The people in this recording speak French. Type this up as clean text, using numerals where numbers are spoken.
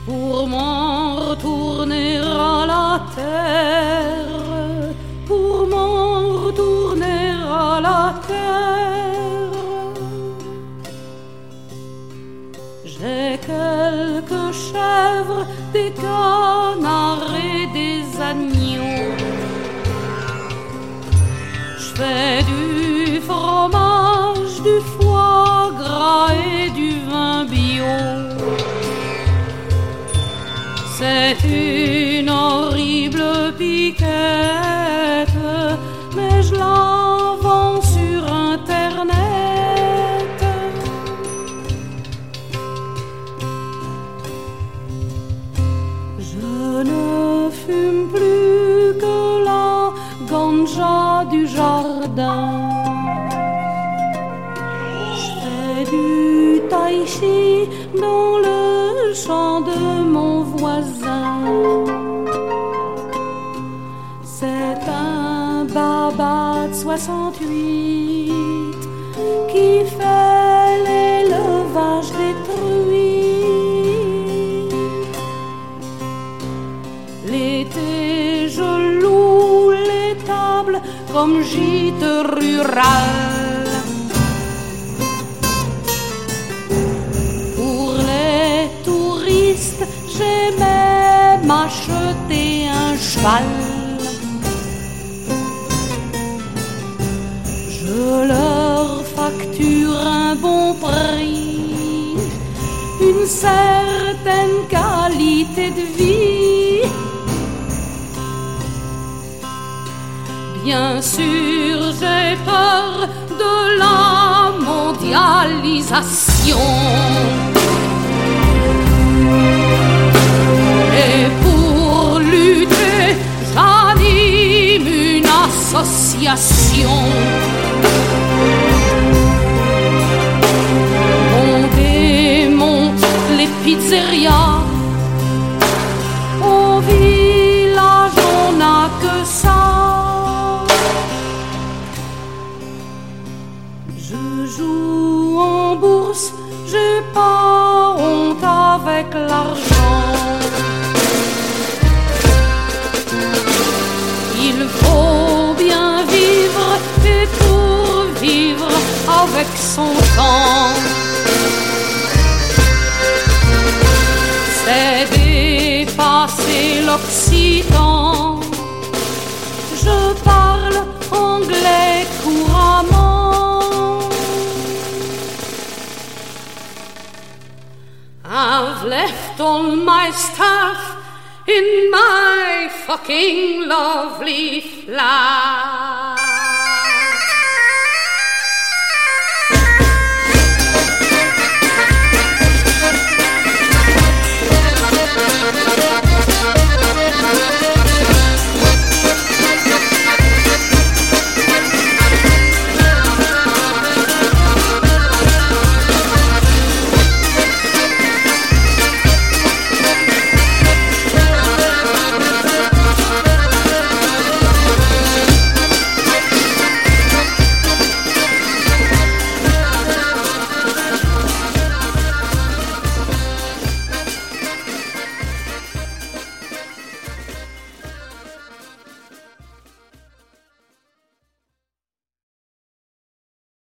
pour m'en retourner à la terre, pour m'en retourner à la terre. J'ai quelques chèvres, des canards et des agneaux. Je fais du fromage, du foie gras et du vin bio. C'est une horrible piquette, mais je la vends sur Internet. Je ne fume plus que la ganja du jardin. Je fais du tai chi dans le champ de mon voisin. C'est un baba de 68 qui fait l'élevage des truies. L'été je loue les tables comme gîte rural. Pour les touristes, j'ai même acheté un cheval. Je leur facture un bon prix, une certaine qualité de vie. Bien sûr, j'ai peur de la mondialisation. Et pour lutter, j'anime une association. On démonte les pizzerias. Au village, on n'a que ça. Je joue en bourse, j'ai pas honte avec l'argent. Il faut bien vivre et pour vivre avec son temps, c'est dépasser l'occitan. Je parle anglais couramment. I've left all my stuff in my fucking lovely flat.